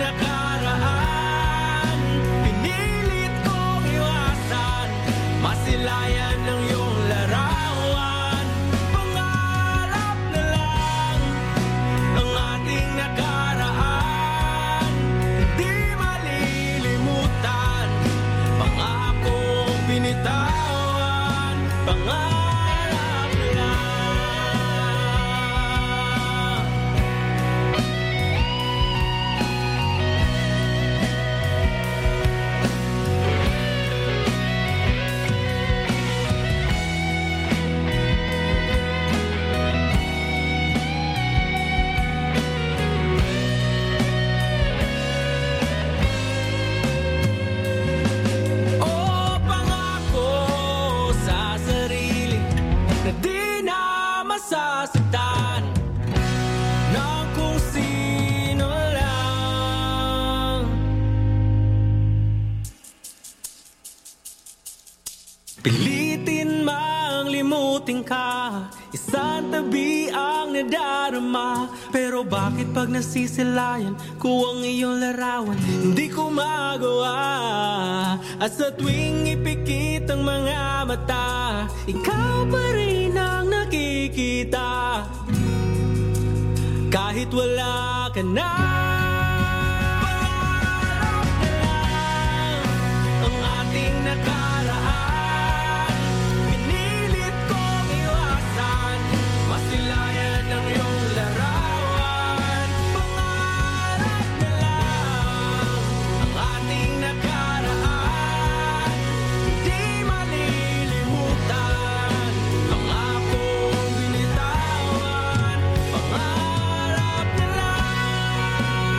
nakaraan, pinilit kong iwasan, masilayan ng iyong larawan. Pangarap na lang ang ating nakaraan, hindi malilimutan, pangakong binitawan, pangarap na lang. O pangako sa sarili na di na masasaktan ng kung sino lang. Pilitin mang limutin ka, isang tabi ang nadarama. Pero bakit pag nasisilayan ko ang iyong larawan, hindi ko magawa? At sa tuwing ipikit ang mga mata, ikaw pa rin ang nakikita, kahit wala ka na. Ang ating nakaraan, pinilit kong iwasan, masilayan ng iyong larawan. Pangarap na lang ang ating nakaraan, hindi malilimutan, pangakong binitawan, pangarap na lang.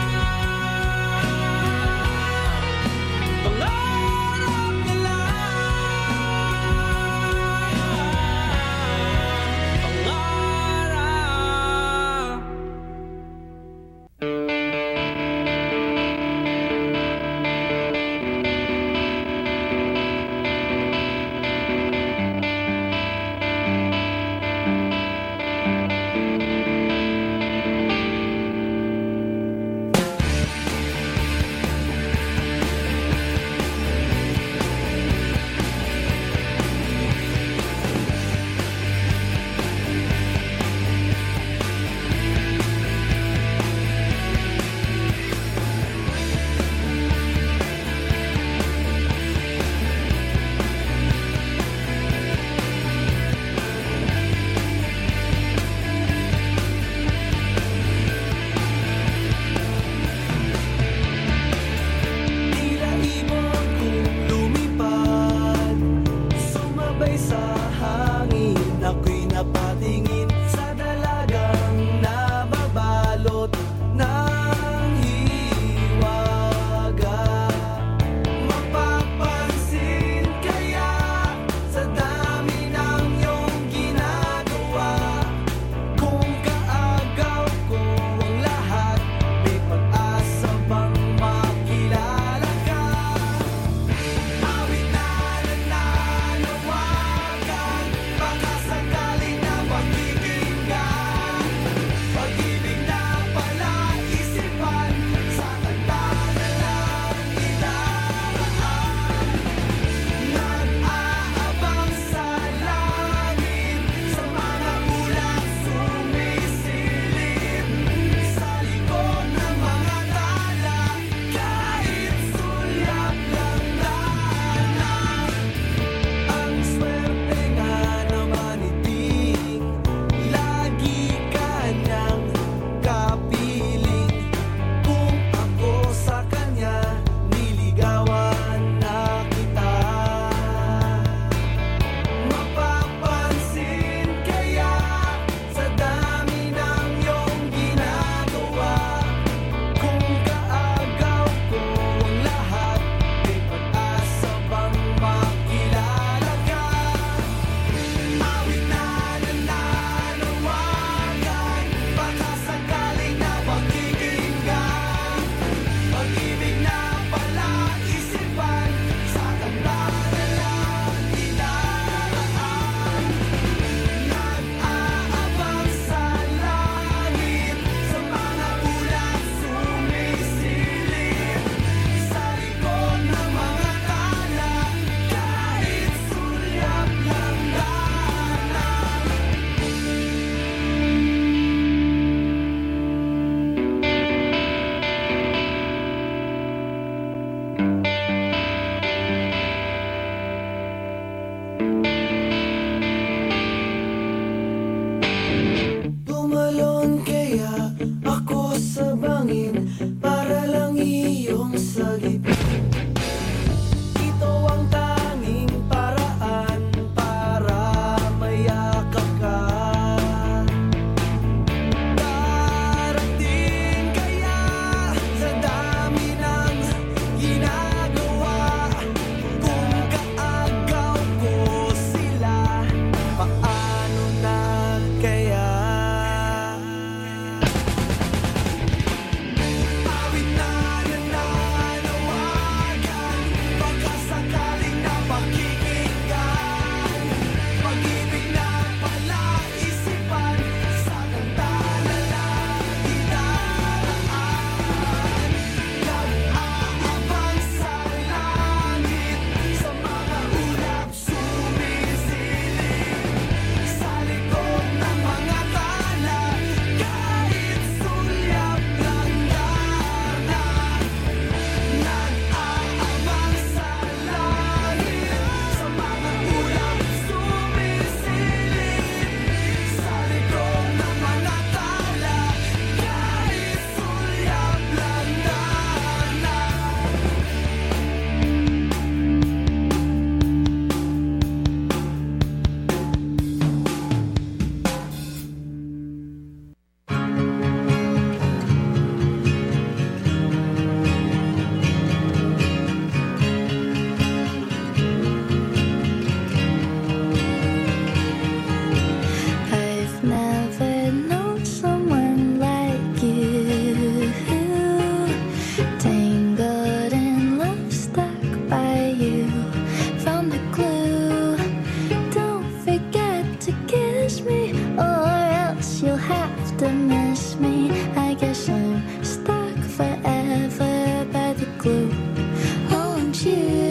glue. Won't you?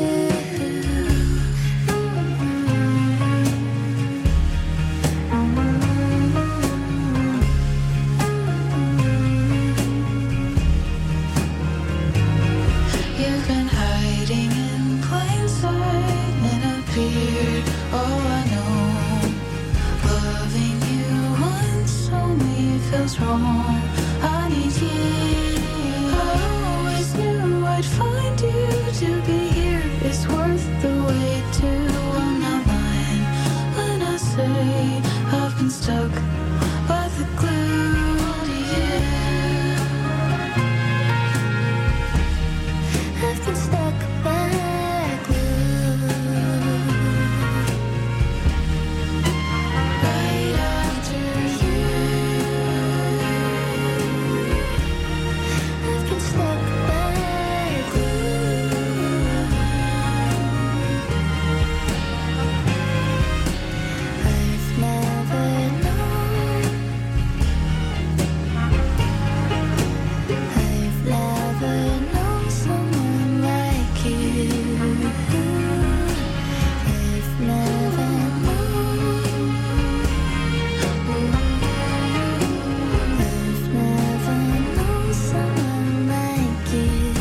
You've been hiding in plain sight and appeared. Oh, I know. Loving you once only feels wrong. I need you. I always knew I'd find you. To be here is worth the wait too. I'm not lying when I say I've been stuck by the glue to you. I've been stuck by glue. Right after you, I've been stuck by glue. I've never known. I've never known someone like you. I've never known. I've never known someone like you.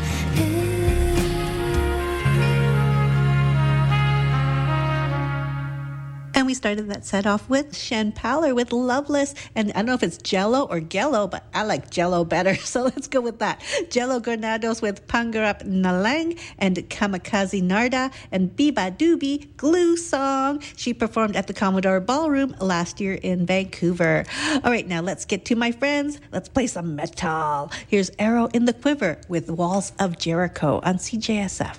And we started that set off with Shen Powler with Loveless. And I don't know if it's Jello or Gello, but I like Jello better. So let's go with that. Jello Granados with Pangarap Nalang and Kamikaze Narda and Biba Doobie Glue Song. She performed at the Commodore Ballroom last year in Vancouver. All right, now let's get to my friends. Let's play some metal. Here's Arrow in the Quiver with Walls of Jericho on CJSF.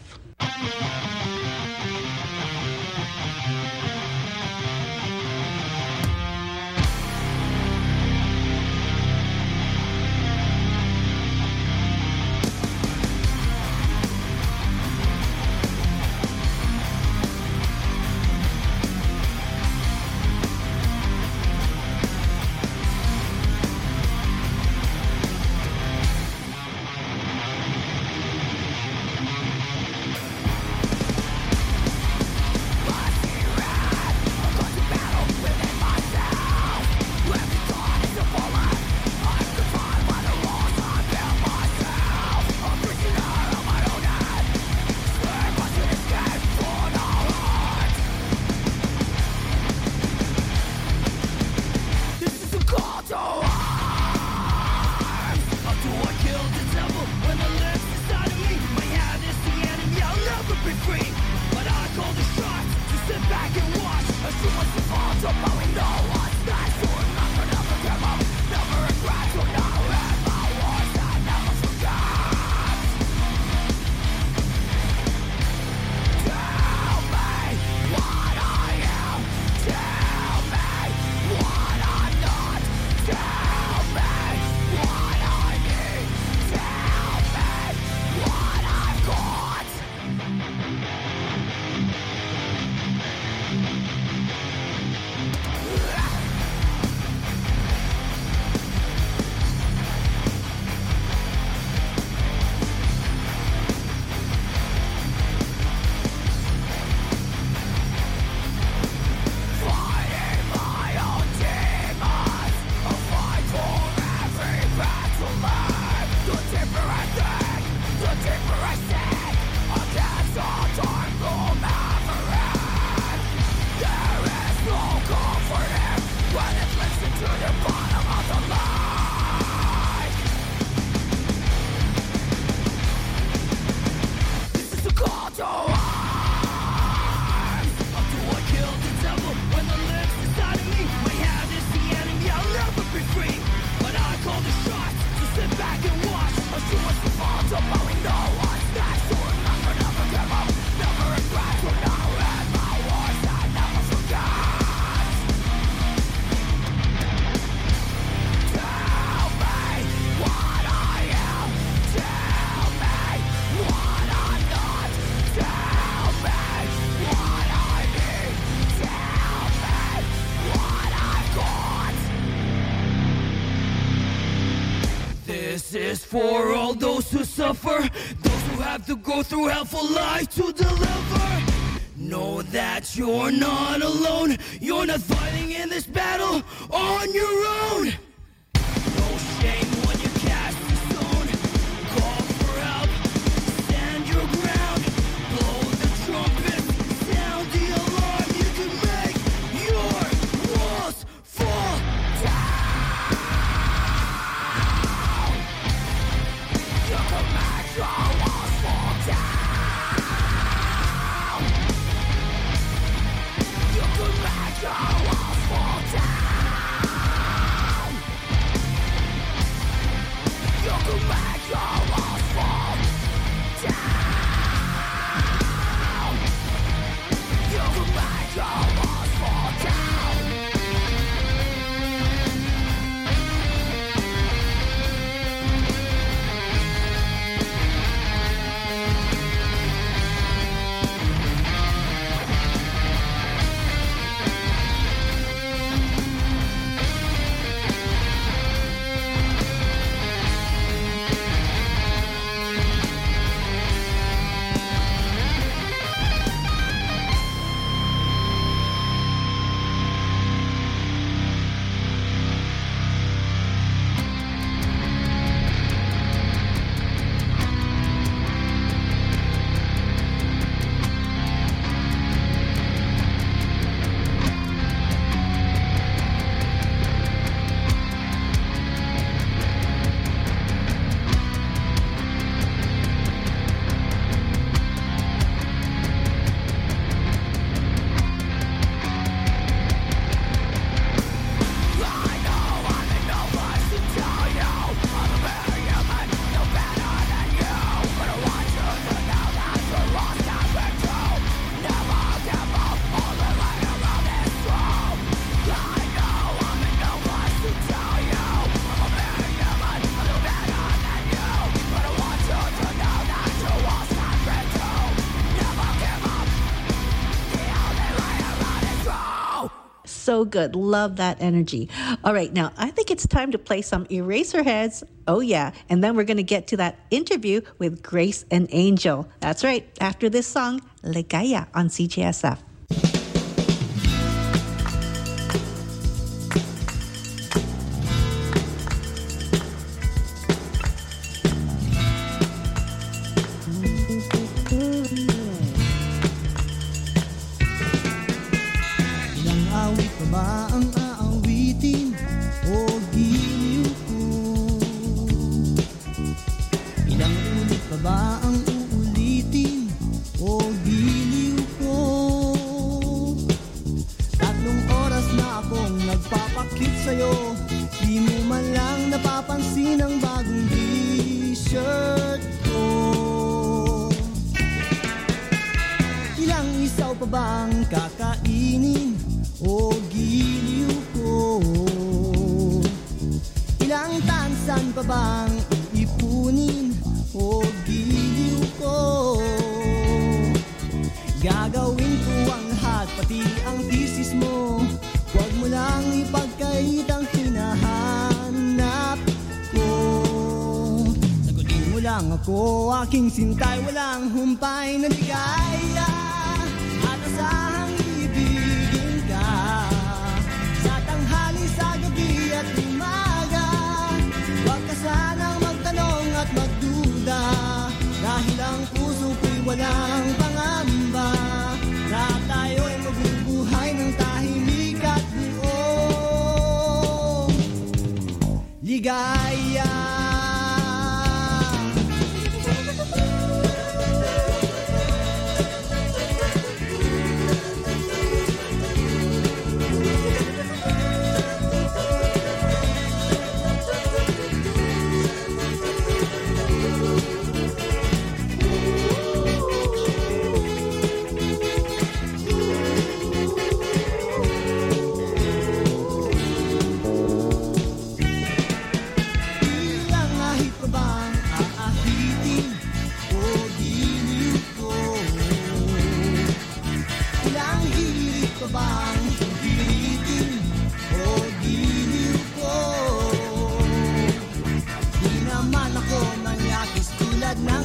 This is for all those who suffer, those who have to go through hell for life to deliver. Know that you're not alone. You're not fighting in this battle on your own. No shame when you cast the stone. Call for help, stand your ground. Blow the trumpet, sound the alarm. You can make your walls fall down. You can make your walls fall down. You can make your walls fall down. You can make your walls fall down. You can make your walls fall down. So good. Love that energy. All right, now I think it's time to play some Eraserheads. Oh, yeah. And then we're going to get to that interview with Grace and Angel. That's right. After this song, Ligaya on CJSF. Ba ang aawitin o giliw ko? Ilang ulit pa ba ang uulitin o giliw ko? 3 oras na akong nagpapakit sa'yo, di mo man lang napapansin ang bagong t-shirt ko. Ilang isaw pa bang kakainin o giliw ko? Ilang tansan pa bang iipunin o giliw ko? Gagawin ko ang lahat, pati ang thesis mo. Huwag mo lang ipagkait ang hinahanap ko. Sagutin mo lang ako, aking sintay, walang humpay na ligaya. At asahang ibigin ka sa tanghali, sa gabi at umaga. Huwag ka sanang magtanong at magduda, dahil ang puso ko'y walang pangamba. Lahat tayo ay mabubuhay ng tahimik at buong ligaya.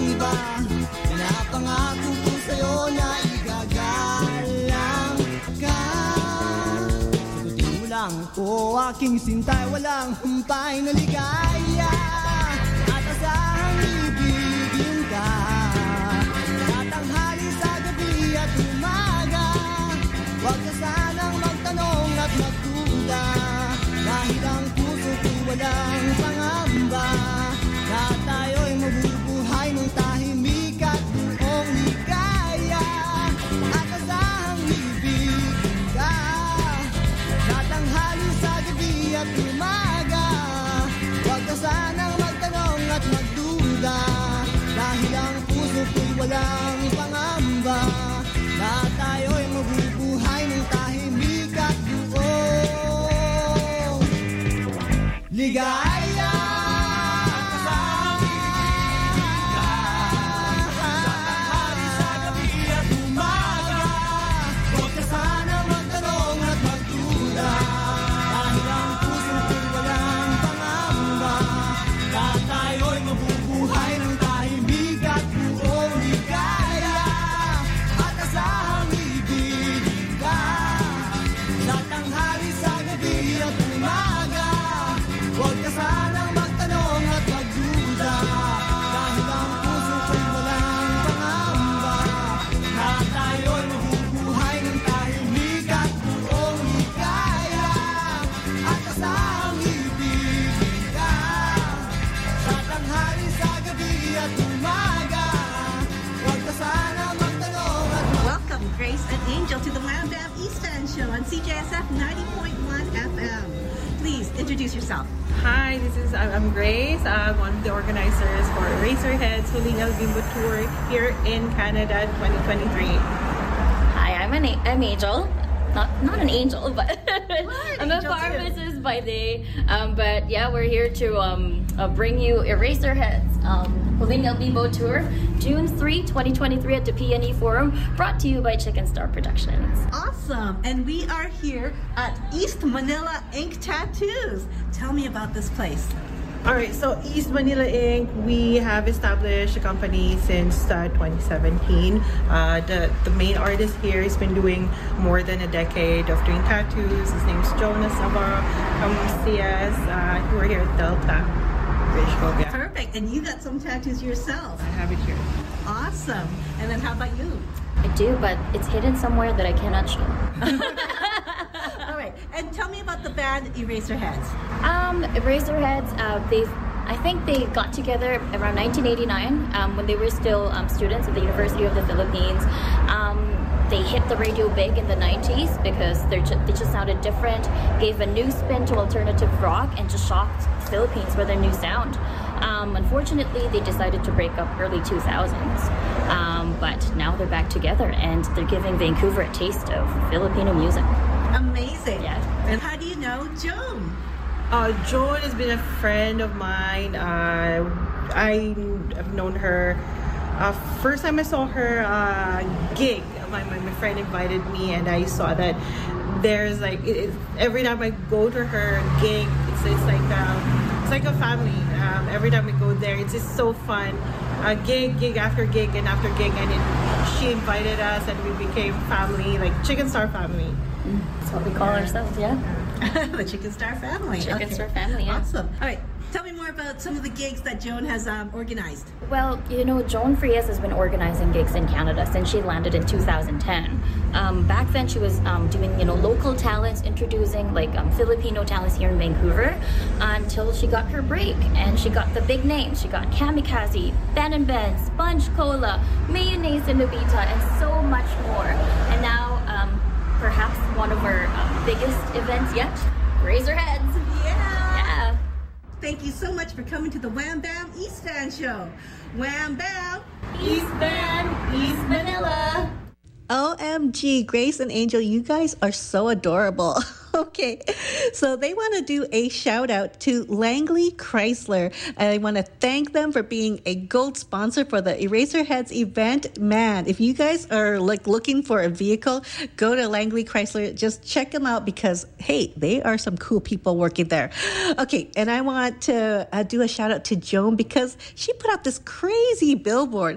iba. Pinapangako ko sa'yo na igagalang ka. Sagutin mo lang ako, aking sintay, walang humpay na ligaya. At asahang ibigin ka sa tanghali, sa gabi at umaga. Huwag ka sanang magtanong at magduda, dahil ang puso ko'y walang pangamba, na tayo'y mabubuhay ng tahimik at buong ligaya. At asahang ibigin ka sa tanghali, sa gabi at umaga. Huwag ka sanang magtanong at magduda, dahil ang puso ko'y walang pangamba, na tayo'y mabubuhay ng tahimik at buong ligaya. Huwag ka sana magtanong at magduda, dahil ang puso ko'y walang pangamba, na tayo'y mabubuhay ng tahimik at buong ligaya. At asahang ibigin ka sa tanghali, sa gabi at umaga. Huwag ka sanang magtanong at magduda, dahil ang puso ko'y walang pangamba, na tayo'y mabubuhay ng tahimik at buong ligaya. At asahang ibigin ka sa tanghali, sa gabi at umaga. Huwag ka sanang magtanong at Welcome, Grace and Angel, to the Wham Bam East End Show on CJSF 90.1 FM. Please introduce yourself. Hi, I'm Grace. I'm one of the organizers for Eraserheads Huling El Bimbo Tour here in Canada 2023. Hi, I'm Angel. Not an angel, but I'm a angel pharmacist by day. But yeah, we're here to bring you Eraserheads Huling El Bimbo Tour, June 3, 2023 at the PNE Forum, brought to you by Chicken Star Productions. Awesome. And we are here at East Manila Ink Tattoos. Tell me about this place. All right, so East Manila Inc., we have established a company since 2017. The main artist here has been doing more than a decade of doing tattoos. His name's Jonas Navarro from CS. We're here at Delta, British Columbia. Perfect. And you got some tattoos yourself. I have it here. Awesome. And then how about you? I do, but it's hidden somewhere that I cannot show. All right. And tell me about the band Eraserheads. Eraserheads, I think they got together around 1989 when they were still students at the University of the Philippines. They hit the radio big in the 90s because they just sounded different, gave a new spin to alternative rock, and just shocked the Philippines with their new sound. Unfortunately, they decided to break up early 2000s, but now they're back together and they're giving Vancouver a taste of Filipino music. Amazing. Yeah. And how do you know Joan? Joan has been a friend of mine. I've known her. First time I saw her gig, my friend invited me, and I saw that there's like every time I go to her gig, it's like a family. Every time we go there, it's just so fun. Gig after gig and after gig, and she invited us, and we became family, like Chicken Star family. That's what we call ourselves, yeah. The Chicken Star family. Chicken Star family, yeah. Awesome. All right. Tell me more about some of the gigs that Joan has organized. Well, you know, Joan Frias has been organizing gigs in Canada since she landed in 2010. Back then, she was doing, local talents, introducing Filipino talents here in Vancouver, until she got her break and she got the big names. She got Kamikaze, Ben & Ben, Sponge Cola, Mayonnaise and Nobita, and so much more. And now, perhaps one of her biggest events yet, Eraserheads. Yeah. Thank you so much for coming to the Wham Bam East End Show. Wham Bam East Bam, East Manila. OMG, Grace and Angel, you guys are so adorable. Okay, so they want to do a shout out to Langley Chrysler. I want to thank them for being a gold sponsor for the Eraserheads event. Man, if you guys are like looking for a vehicle, go to Langley Chrysler. Just check them out because, hey, they are some cool people working there. Okay, and I want to do a shout out to Joan because she put out this crazy billboard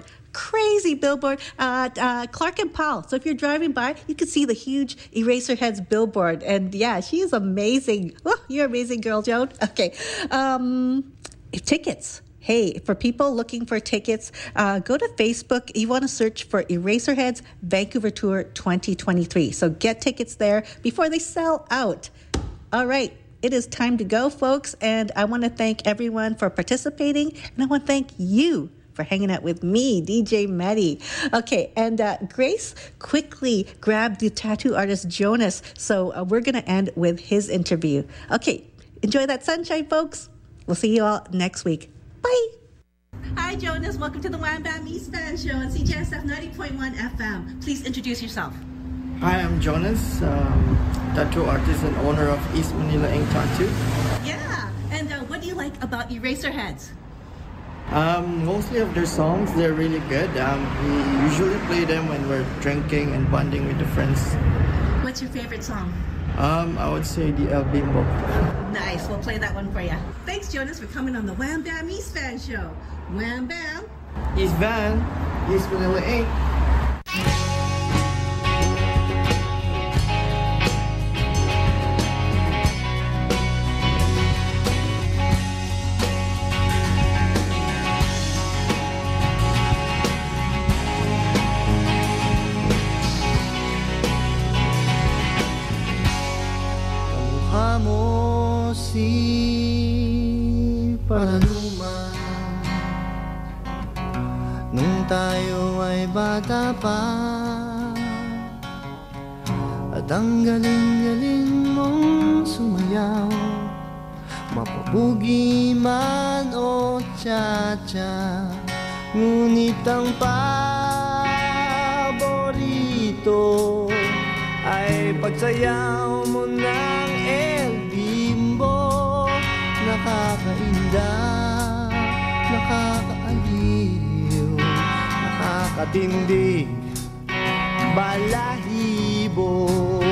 at Clark and Powell. So if you're driving by, you can see the huge Eraserheads billboard. And yeah, she is amazing. Oh, you're an amazing girl, Joan. Okay. Tickets. Hey, for people looking for tickets, go to Facebook. You want to search for Eraserheads Vancouver Tour 2023. So get tickets there before they sell out. All right. It is time to go, folks. And I want to thank everyone for participating. And I want to thank you for hanging out with me, DJ Maddie. Okay, and Grace quickly grabbed the tattoo artist Jonas, so we're going to end with his interview. Okay, enjoy that sunshine, folks. We'll see you all next week. Bye. Hi, Jonas. Welcome to the Wham Bam East Fan Show on CJSF 90.1 FM. Please introduce yourself. Hi, I'm Jonas, tattoo artist and owner of East Manila Ink Tattoo. Yeah, and what do you like about Eraserheads? Mostly of their songs, they're really good. We usually play them when we're drinking and bonding with the friends. What's your favorite song? I would say the El Bimbo. Nice, we'll play that one for you. Thanks, Jonas, for coming on the Wham Bam East Fan Show. Wham Bam! East Van, East Manila Ink. Nung tayo ay bata pa, at ang galing-galing mong sumayaw, mapabugi man o cha-cha, ngunit ang paborito ay pagsayaw mo ng El Bimbo. Nakakainda, nakakaaliw, nakakatindig, balahibo.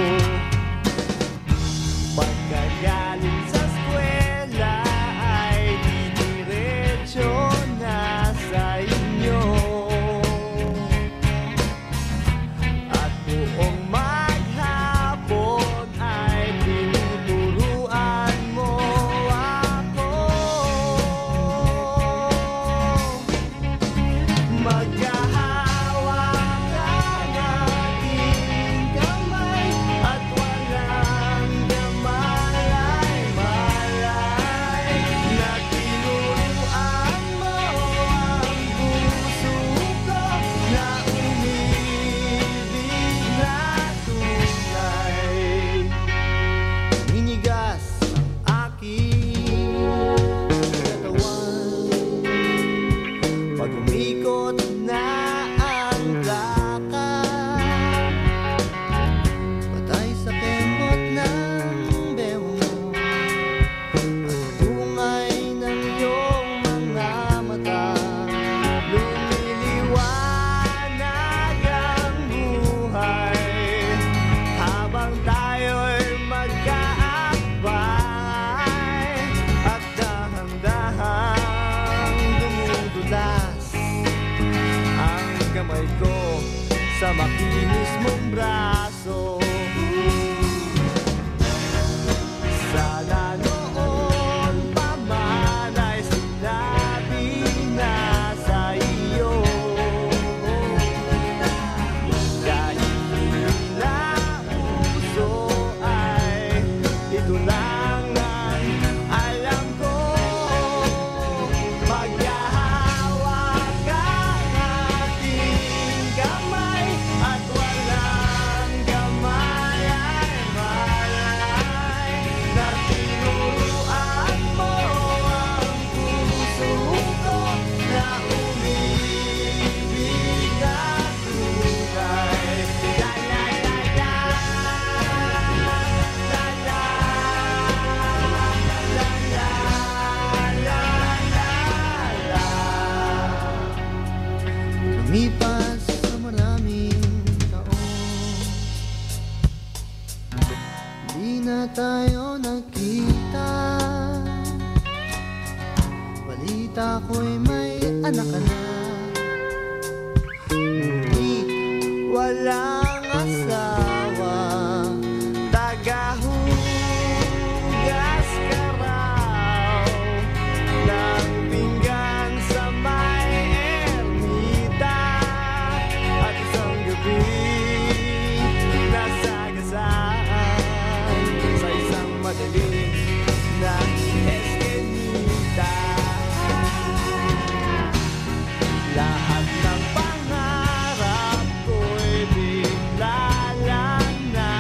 Pagkagaling sa eskwela ay diniretso na sa inyo, at buong maghapon ay tinuturuan mo ako. Magkahawak ang ating kamay at walang kamalay-malay, na tinuruan mo ang puso ko na umibig na tunay. Ninigas ang aking katawan pag umikot na Lumipas sa maraming taon, di na tayo nagkita. Balita ko'y may anak ka na, ngunit walang asawa. Tagahugas ka raw ng pinggan sa may ermita, at isang gabi nasagasaan sa isang madilim na eskinita. Lahat ng pangarap ko'y bigla lang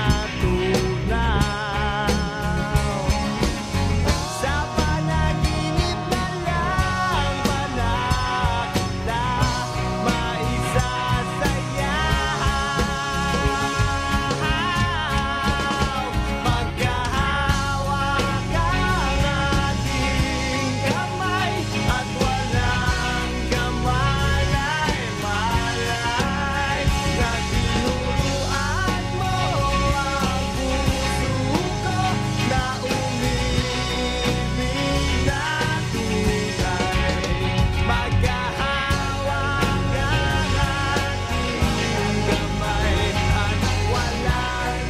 natunaw. Sa panaginip na lang panakita, maisasayaw. Magkahawak ang ating kamay, at walang kamalay-malay na tinuruan mo ang puso ko na umibig na tunay. Magkahawak ang ating kamay, at walang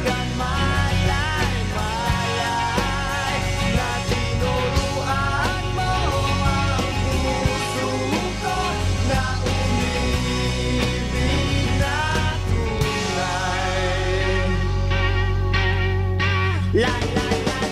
kamalay-malay na tinuruan mo ang puso ko na umibig na tunay. La la la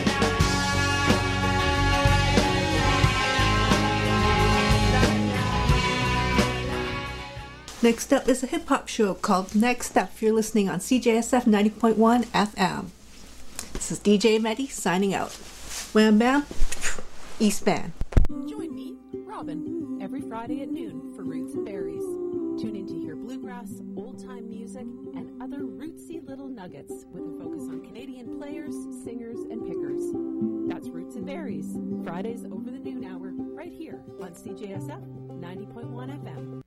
Next up is a hip-hop show called Next Up. You're listening on CJSF 90.1 FM. This is DJ Medi signing out. Wham Bam, East Band. Join me, Robin, every Friday at noon for Roots and Berries. Tune in to hear bluegrass, old-time music, and other rootsy little nuggets with a focus on Canadian players, singers, and pickers. That's Roots and Berries, Fridays over the noon hour, right here on CJSF 90.1 FM.